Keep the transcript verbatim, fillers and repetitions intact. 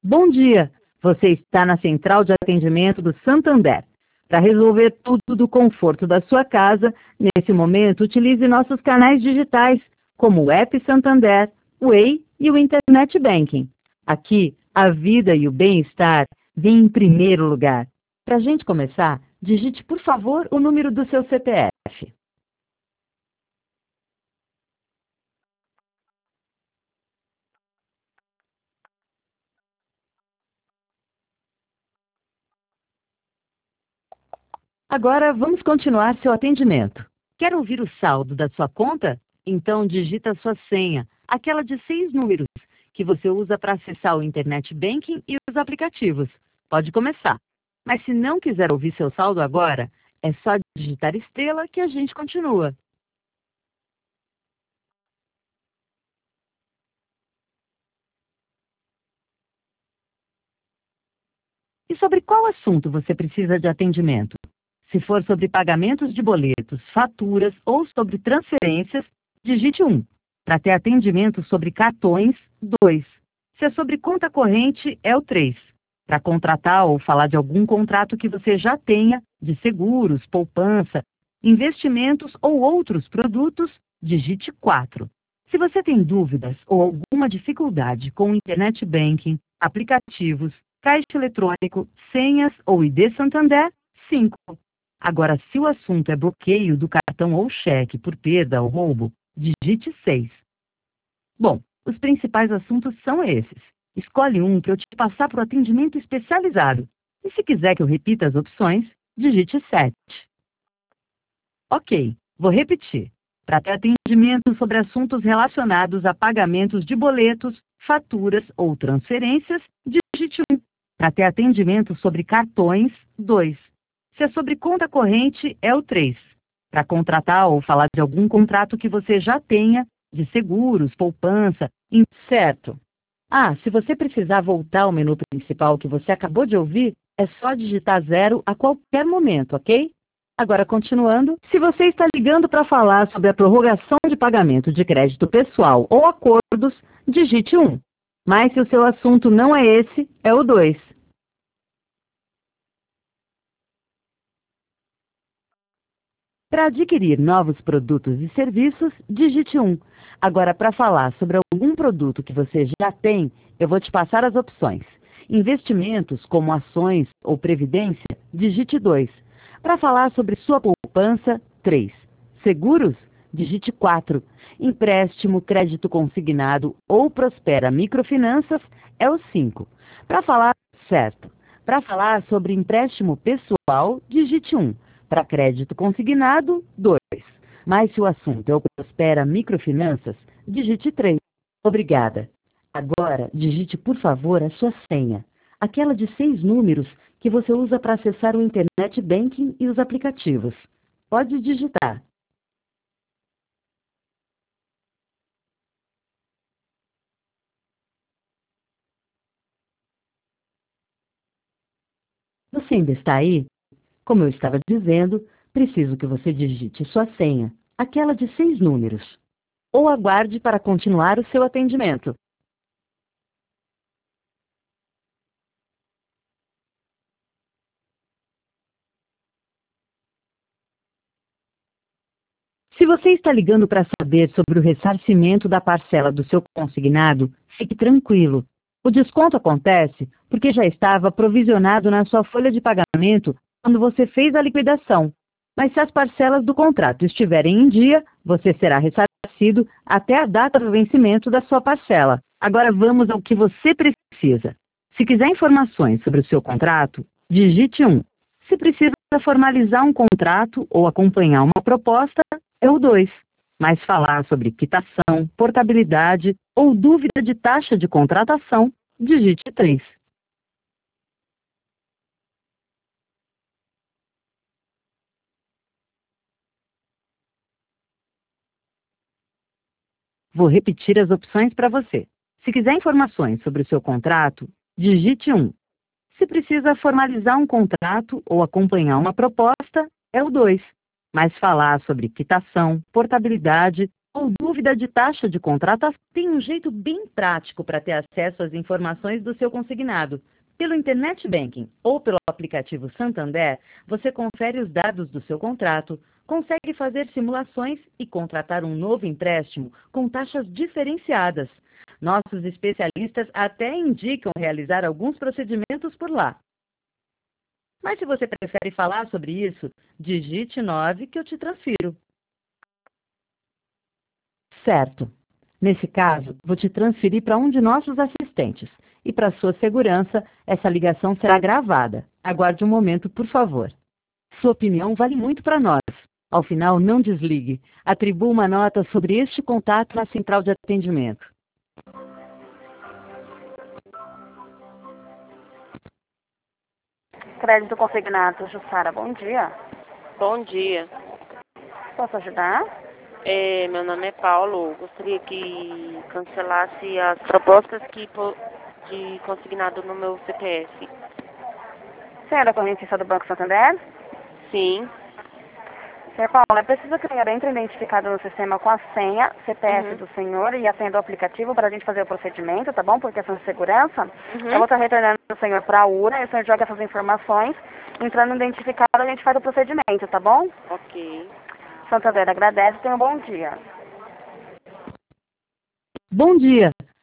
Bom dia! Você está na central de atendimento do Santander. Para resolver tudo do conforto da sua casa, nesse momento utilize nossos canais digitais, como o app Santander, o Way e o Internet Banking. Aqui, a vida e o bem-estar vêm em primeiro lugar. Para a gente começar, digite, por favor, o número do seu C P F. Agora vamos continuar seu atendimento. Quer ouvir o saldo da sua conta? Então digita a sua senha, aquela de seis números, que você usa para acessar o Internet Banking e os aplicativos. Pode começar. Mas se não quiser ouvir seu saldo agora, é só digitar estrela que a gente continua. E sobre qual assunto você precisa de atendimento? Se for sobre pagamentos de boletos, faturas ou sobre transferências, digite um. Para ter atendimento sobre cartões, dois. Se é sobre conta corrente, é o três. Para contratar ou falar de algum contrato que você já tenha, de seguros, poupança, investimentos ou outros produtos, digite quatro. Se você tem dúvidas ou alguma dificuldade com o Internet Banking, aplicativos, caixa eletrônico, senhas ou I D Santander, cinco. Agora, se o assunto é bloqueio do cartão ou cheque por perda ou roubo, digite seis. Bom, os principais assuntos são esses. Escolhe um para eu te passar para o atendimento especializado. E se quiser que eu repita as opções, digite sete. Ok, vou repetir. Para ter atendimento sobre assuntos relacionados a pagamentos de boletos, faturas ou transferências, digite um. Para ter atendimento sobre cartões, dois. Se é sobre conta corrente, é o três. Para contratar ou falar de algum contrato que você já tenha, de seguros, poupança, certo. Ah, se você precisar voltar ao menu principal que você acabou de ouvir, é só digitar zero a qualquer momento, ok? Agora, continuando, se você está ligando para falar sobre a prorrogação de pagamento de crédito pessoal ou acordos, digite um. Mas se o seu assunto não é esse, é o dois. Para adquirir novos produtos e serviços, digite um. Agora, para falar sobre algum produto que você já tem, eu vou te passar as opções. Investimentos, como ações ou previdência, digite dois. Para falar sobre sua poupança, três. Seguros, digite quatro. Empréstimo, crédito consignado ou Prospera Microfinanças, é o cinco. Para falar, certo. Para falar sobre empréstimo pessoal, digite um. Para crédito consignado, dois. Mas se o assunto é o Prospera Microfinanças, digite três. Obrigada. Agora, digite, por favor, a sua senha. Aquela de seis números que você usa para acessar o Internet Banking e os aplicativos. Pode digitar. Você ainda está aí? Como eu estava dizendo, preciso que você digite sua senha, aquela de seis números. Ou aguarde para continuar o seu atendimento. Se você está ligando para saber sobre o ressarcimento da parcela do seu consignado, fique tranquilo. O desconto acontece porque já estava provisionado na sua folha de pagamento quando você fez a liquidação. Mas se as parcelas do contrato estiverem em dia, você será ressarcido até a data do vencimento da sua parcela. Agora vamos ao que você precisa. Se quiser informações sobre o seu contrato, digite um. Se precisa formalizar um contrato ou acompanhar uma proposta, é o dois. Mas falar sobre quitação, portabilidade ou dúvida de taxa de contratação, digite três. Vou repetir as opções para você. Se quiser informações sobre o seu contrato, digite um. Se precisa formalizar um contrato ou acompanhar uma proposta, é o dois. Mas falar sobre quitação, portabilidade ou dúvida de taxa de contratação, tem um jeito bem prático para ter acesso às informações do seu consignado. Pelo Internet Banking ou pelo aplicativo Santander, você confere os dados do seu contrato, consegue fazer simulações e contratar um novo empréstimo com taxas diferenciadas. Nossos especialistas até indicam realizar alguns procedimentos por lá. Mas se você prefere falar sobre isso, digite nove que eu te transfiro. Certo. Nesse caso, vou te transferir para um de nossos assistentes. E para sua segurança, essa ligação será gravada. Aguarde um momento, por favor. Sua opinião vale muito para nós. Ao final, não desligue. Atribua uma nota sobre este contato na central de atendimento. Crédito consignado, Jussara, bom dia. Bom dia. Posso ajudar? É, meu nome é Paulo. Gostaria que cancelasse as propostas que po- de consignado no meu C P F. Você é da correntista do Banco Santander? Sim. Senhor Paulo, é preciso que o senhor entre identificado no sistema com a senha, C P F Uhum. do senhor e a senha do aplicativo para a gente fazer o procedimento, tá bom? Por questão de segurança. Uhum. Eu vou estar retornando o senhor para a U R A e o senhor joga essas informações. Entrando identificado, a gente faz o procedimento, tá bom? Ok. Santander agradece, tenha um bom dia. Bom dia!